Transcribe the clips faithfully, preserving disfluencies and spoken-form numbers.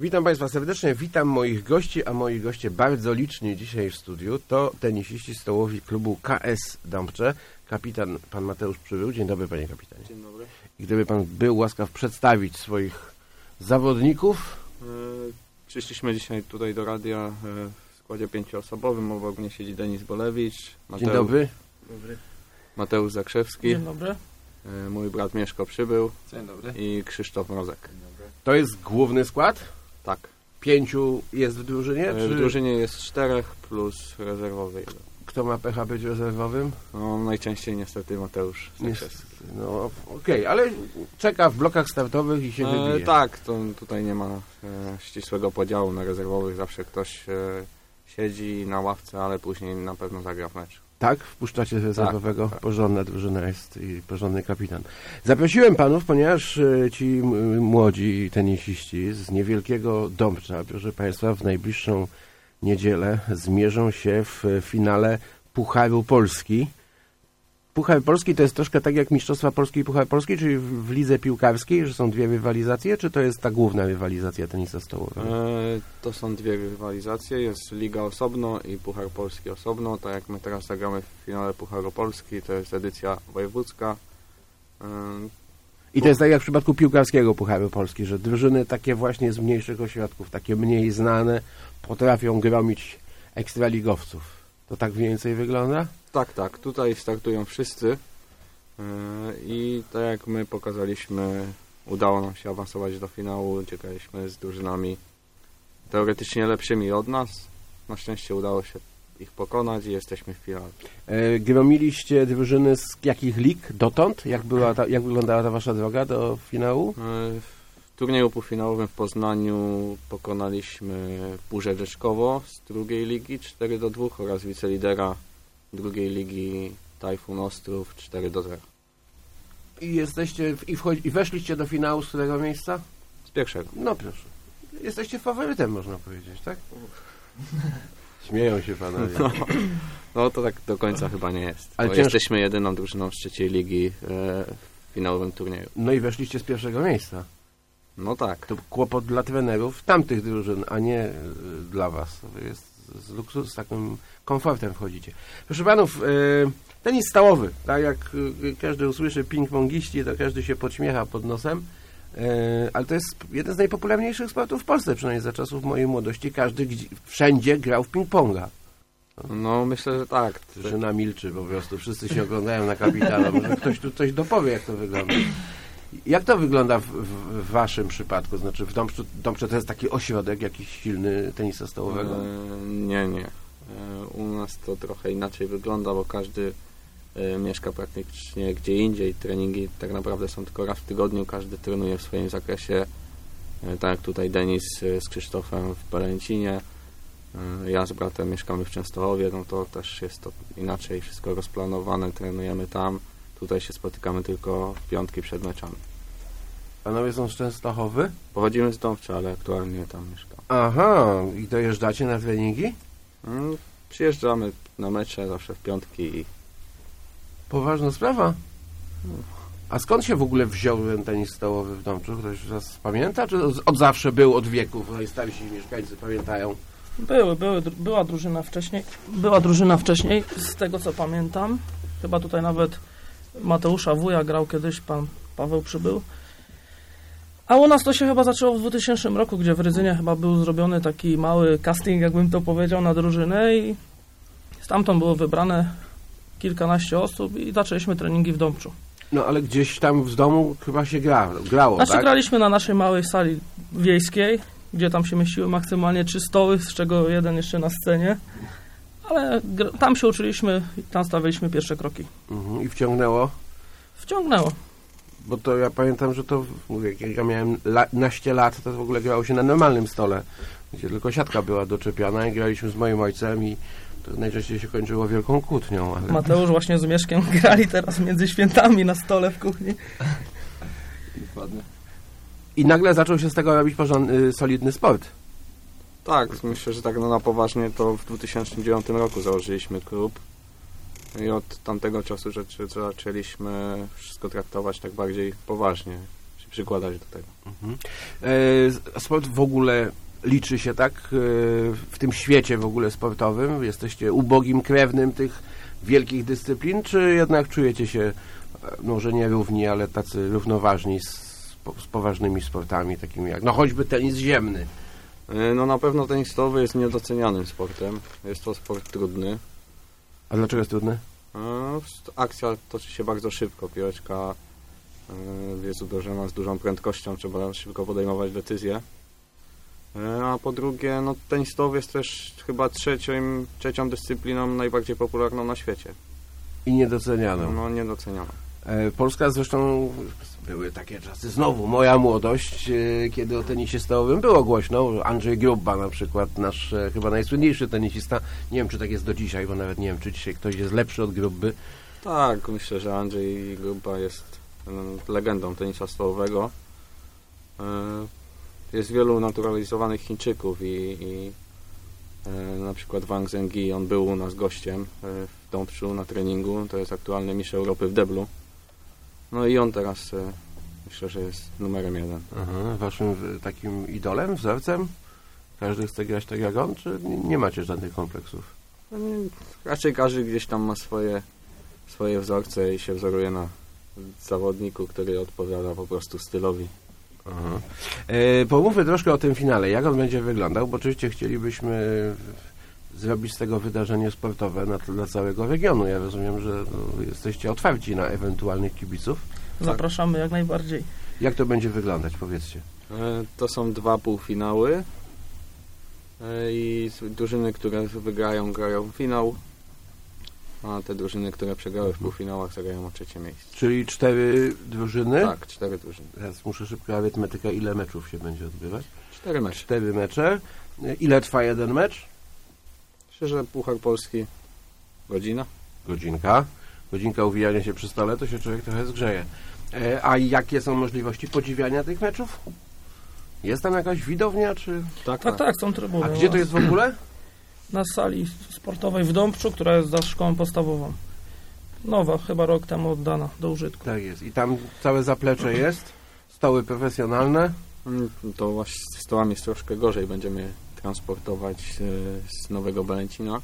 Witam Państwa serdecznie, witam moich gości, a moi goście bardzo liczni dzisiaj w studiu to tenisiści stołowi klubu K S Dąbcze. Kapitan pan Mateusz Przybył. Dzień dobry, panie kapitanie. Dzień dobry. I gdyby pan był łaskaw przedstawić swoich zawodników. E, przyszliśmy dzisiaj tutaj do radia e, w składzie pięcioosobowym. Obok mnie siedzi Denis Bolewicz. Mateusz, Dzień dobry. Dobry. Mateusz Zakrzewski. Dzień dobry. E, mój brat Mieszko Przybył. Dzień dobry. I Krzysztof Mrozek. Dzień dobry. To jest główny skład? Tak. Pięciu jest w drużynie? E, Czy w drużynie jest czterech plus rezerwowy jeden. kto ma pecha być rezerwowym? No, najczęściej niestety Mateusz Zakrzewski. No okej, okay, ale czeka w blokach startowych i się E, wybije. tak, to tutaj nie ma e, ścisłego podziału na rezerwowych. Zawsze ktoś e, siedzi na ławce, ale później na pewno zagra w meczu. Tak? Wpuszczacie rezerwowego? Tak, tak. Porządna drużyna jest i porządny kapitan. Zaprosiłem panów, ponieważ e, ci m, młodzi tenisiści z niewielkiego Dąbcza, proszę państwa, w najbliższą niedzielę zmierzą się w finale Pucharu Polski. Puchar Polski to jest troszkę tak jak Mistrzostwa Polski i Puchar Polski, czyli w, w lidze piłkarskiej, że są dwie rywalizacje, czy to jest ta główna rywalizacja tenisa stołowego? E, to są dwie rywalizacje, jest Liga osobno i Puchar Polski osobno. Tak jak my teraz zagramy w finale Pucharu Polski, to jest edycja wojewódzka. E, I to jest tak jak w przypadku piłkarskiego Pucharu Polski, że drużyny takie właśnie z mniejszych ośrodków, takie mniej znane, potrafią gromić ekstraligowców. To tak mniej więcej wygląda? tak, tak, tutaj startują wszyscy e, i tak jak my pokazaliśmy, udało nam się awansować do finału, uciekaliśmy z drużynami teoretycznie lepszymi od nas. Na szczęście udało się ich pokonać i jesteśmy w finale. E, gromiliście drużyny z jakich lig dotąd? Jak, była ta, jak wyglądała ta wasza droga do finału? E, w turnieju półfinałowym w Poznaniu pokonaliśmy Burzę Rzeczkowo z drugiej ligi cztery do dwóch oraz wicelidera drugiej ligi Tajfun Ostrów cztery do zera. I jesteście w, i, wchodzi, i weszliście do finału z którego miejsca? Z pierwszego. No proszę. Jesteście faworytem, można powiedzieć, tak? Śmieją się panowie. No, no to tak do końca chyba nie jest. Ale Bo cięż... Jesteśmy jedyną drużyną z trzeciej ligi e, w finałowym turnieju. No i weszliście z pierwszego miejsca. No tak. To kłopot dla trenerów tamtych drużyn, a nie y, dla was. To jest z luksus, z takim komfortem wchodzicie. Proszę panów, y, tenis stołowy. Tak jak y, każdy usłyszy ping-pongiści, to każdy się podśmiecha pod nosem. Y, ale to jest jeden z najpopularniejszych sportów w Polsce, przynajmniej za czasów mojej młodości. Każdy gdzie, wszędzie grał w ping-ponga. No myślę, że tak. Drużyna milczy po prostu. Wszyscy się oglądają na kapitana. Może ktoś tu coś dopowie, jak to wygląda. Jak to wygląda w, w, w waszym przypadku? Znaczy w Dąbczu, Dąbcze to jest taki ośrodek jakiś silny tenisa stołowego? E, nie, nie. E, u nas to trochę inaczej wygląda, bo każdy e, mieszka praktycznie gdzie indziej. Treningi tak naprawdę są tylko raz w tygodniu. Każdy trenuje w swoim zakresie. E, tak jak tutaj Denis e, z Krzysztofem w Pelęcinie. E, ja z bratem mieszkamy w Częstochowie. No to też jest to inaczej. Wszystko rozplanowane. Trenujemy tam. Tutaj się spotykamy tylko w piątki przed meczami. Panowie są z Częstochowy? Pochodzimy z Dąbcza, ale aktualnie tam mieszkam. Aha, i dojeżdżacie na treningi? Mm, przyjeżdżamy na mecze zawsze w piątki i Poważna sprawa. A skąd się w ogóle wziął ten tenis stołowy w Dąbczu? Ktoś z was pamięta? Czy od, od zawsze był, od wieków? Najstarsi mieszkańcy pamiętają. Były, były, była drużyna wcześniej. Była drużyna wcześniej, z tego co pamiętam. Chyba tutaj nawet Mateusza Wuja grał kiedyś, pan Paweł Przybył. A u nas to się chyba zaczęło w dwutysięcznym roku, gdzie w Rydzynie chyba był zrobiony taki mały casting, jakbym to powiedział, na drużynę i stamtąd było wybrane kilkanaście osób i zaczęliśmy treningi w Dąbczu. No ale gdzieś tam z domu chyba się gra, grało, Znaczy tak? graliśmy na naszej małej sali wiejskiej, gdzie tam się mieściły maksymalnie trzy stoły, z czego jeden jeszcze na scenie. Ale gr- tam się uczyliśmy i tam stawialiśmy pierwsze kroki. Mhm. I wciągnęło? Wciągnęło. Bo to ja pamiętam, że to, mówię, jak ja miałem la, naście lat, to w ogóle grało się na normalnym stole, gdzie tylko siatka była doczepiana i graliśmy z moim ojcem i to najczęściej się kończyło wielką kłótnią. Ale... Mateusz właśnie z Mieszkiem grali teraz między świętami na stole w kuchni. dokładnie. I nagle zaczął się z tego robić porządny, solidny sport. Tak, myślę, że tak no, na poważnie to w dwa tysiące dziewiątym roku założyliśmy klub i od tamtego czasu rzeczy zaczęliśmy wszystko traktować tak bardziej poważnie. przykładać do tego. Mhm. E, sport w ogóle liczy się tak e, w tym świecie w ogóle sportowym? Jesteście ubogim krewnym tych wielkich dyscyplin, czy jednak czujecie się może nie równi, ale tacy równoważni z, z poważnymi sportami, takimi jak no choćby tenis ziemny? No na pewno tenis stołowy jest niedocenianym sportem. Jest to sport trudny. A dlaczego jest trudny? Akcja toczy się bardzo szybko. Piłeczka jest uderzona z dużą prędkością, trzeba szybko podejmować decyzje. A po drugie, no tenis stołowy jest też chyba trzecią, trzecią dyscypliną najbardziej popularną na świecie. I niedocenianą. No niedocenianą. Polska zresztą, były takie czasy, znowu moja młodość, kiedy o tenisie stołowym było głośno. Andrzej Grubba na przykład, nasz chyba najsłynniejszy tenisista. Nie wiem, czy tak jest do dzisiaj, bo nawet nie wiem, czy dzisiaj ktoś jest lepszy od Grubby. Tak, myślę, że Andrzej Grubba jest legendą tenisa stołowego. Jest wielu naturalizowanych Chińczyków i, i na przykład Wang Zhengyi, on był u nas gościem w Dąbczu na treningu. To jest aktualny mistrz Europy w deblu. No i on teraz e, myślę, że jest numerem jeden. Aha, waszym takim idolem, wzorcem? Każdy chce grać tak jak on, czy nie macie żadnych kompleksów? No nie, raczej każdy gdzieś tam ma swoje, swoje wzorce i się wzoruje na zawodniku, który odpowiada po prostu stylowi. Aha. E, pomówmy troszkę o tym finale. Jak on będzie wyglądał? Bo oczywiście chcielibyśmy zrobić z tego wydarzenie sportowe na, dla całego regionu. Ja rozumiem, że no, jesteście otwarci na ewentualnych kibiców. Zapraszamy jak najbardziej. Jak to będzie wyglądać? Powiedzcie. E, to są dwa półfinały e, i drużyny, które wygrają, grają finał, a te drużyny, które przegrały w półfinałach, zagrają o trzecie miejsce. Czyli cztery drużyny? Tak, cztery drużyny. Teraz muszę szybko arytmetyka. Ile meczów się będzie odbywać? Cztery mecze. Cztery mecze. Ile trwa jeden mecz? Myślę, że Puchar Polski godzina. Godzinka. Godzinka uwijania się przy stole, to się człowiek trochę zgrzeje. E, a jakie są możliwości podziwiania tych meczów? Jest tam jakaś widownia, czy... Tak, Tak, tak, są trybuny. A gdzie to jest w ogóle? Na sali sportowej w Dąbczu, która jest za szkołą podstawową. Nowa, chyba rok temu oddana do użytku. Tak jest. I tam całe zaplecze jest? Stoły profesjonalne? To właśnie z stołami jest troszkę gorzej. Będziemy transportować z Nowego Belęcina,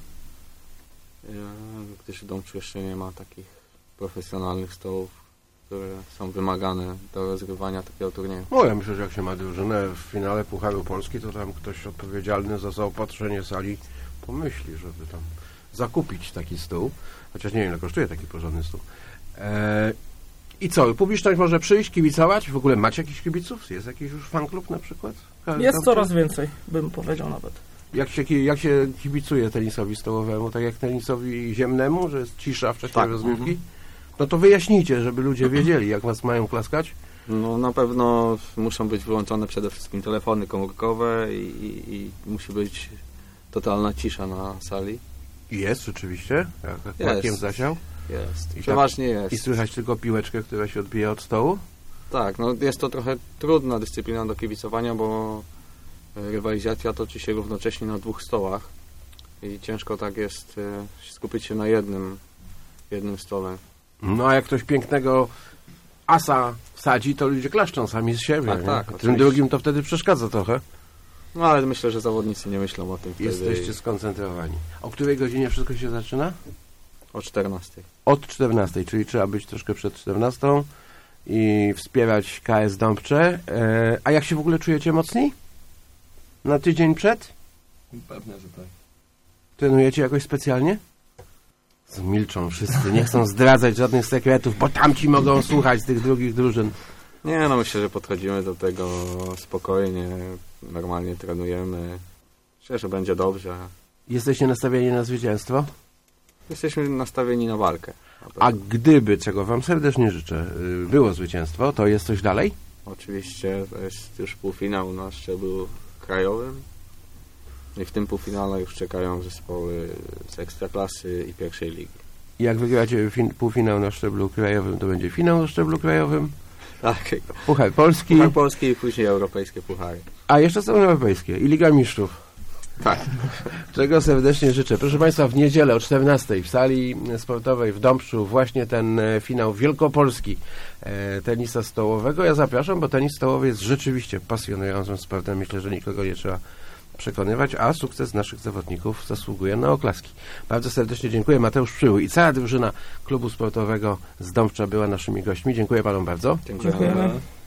gdyż w Dąbczu jeszcze nie ma takich profesjonalnych stołów, które są wymagane do rozgrywania takiego turnieju. No ja myślę, że jak się ma drużynę w finale Pucharu Polski, to tam ktoś odpowiedzialny za zaopatrzenie sali pomyśli, żeby tam zakupić taki stół. Chociaż nie wiem, ile kosztuje taki porządny stół. Eee, I co? Publiczność może przyjść, kibicować? W ogóle macie jakichś kibiców? Jest jakiś już fanklub na przykład? Każdy Jest tam coraz czy? więcej, bym powiedział nawet. Jak się, jak się kibicuje tenisowi stołowemu? Tak jak tenisowi ziemnemu, że jest cisza w czasie Tak. rozgrywki? Mhm. No to wyjaśnijcie, żeby ludzie wiedzieli, jak was mają klaskać. No na pewno muszą być wyłączone przede wszystkim telefony komórkowe i, i, i musi być totalna cisza na sali. Jest rzeczywiście, jak kłakiem zasiał. Jest. I Przeważnie tak, jest. I słychać tylko piłeczkę, która się odbija od stołu? Tak, no jest to trochę trudna dyscyplina do kibicowania, bo rywalizacja toczy się równocześnie na dwóch stołach i ciężko tak jest e, skupić się na jednym, jednym stole. No a jak ktoś pięknego asa wsadzi, to ludzie klaszczą sami z siebie. Tak, nie? tak, Tym oczywiście. drugim to wtedy przeszkadza trochę. No ale myślę, że zawodnicy nie myślą o tym wtedy. Jesteście skoncentrowani. O której godzinie wszystko się zaczyna? O czternastej. Od czternastej, czyli trzeba być troszkę przed czternastą i wspierać K S Dąbcze. E, a jak się w ogóle czujecie mocni? Na tydzień przed? Pewnie, że tak. Trenujecie jakoś specjalnie? Zmilczą wszyscy, nie chcą zdradzać żadnych sekretów, bo tamci mogą słuchać z tych drugich drużyn. Nie, no myślę, że podchodzimy do tego spokojnie, normalnie trenujemy. Myślę, że będzie dobrze. Jesteście nastawieni na zwycięstwo? Jesteśmy nastawieni na walkę. A gdyby, czego wam serdecznie życzę, było zwycięstwo, to jest coś dalej? Oczywiście to jest już półfinał na szczeblu krajowym i w tym półfinale już czekają zespoły z Ekstraklasy i pierwszej ligi. I jak wygracie fin- półfinał na szczeblu krajowym, to będzie finał na szczeblu krajowym, Tak, Puchar Polski, Puchar Polski i później europejskie puchary. a jeszcze są europejskie i Liga Mistrzów. Tak. Czego serdecznie życzę. Proszę Państwa, w niedzielę o czternastej w sali sportowej w Dąbszu właśnie ten finał wielkopolski e, tenisa stołowego. Ja zapraszam, bo tenis stołowy jest rzeczywiście pasjonującym sportem. Myślę, że nikogo nie trzeba przekonywać, a sukces naszych zawodników zasługuje na oklaski. Bardzo serdecznie dziękuję. Mateusz Przybył i cała drużyna klubu sportowego z Dąbcza była naszymi gośćmi. Dziękuję Panom bardzo. Dziękuję. Dziękujemy.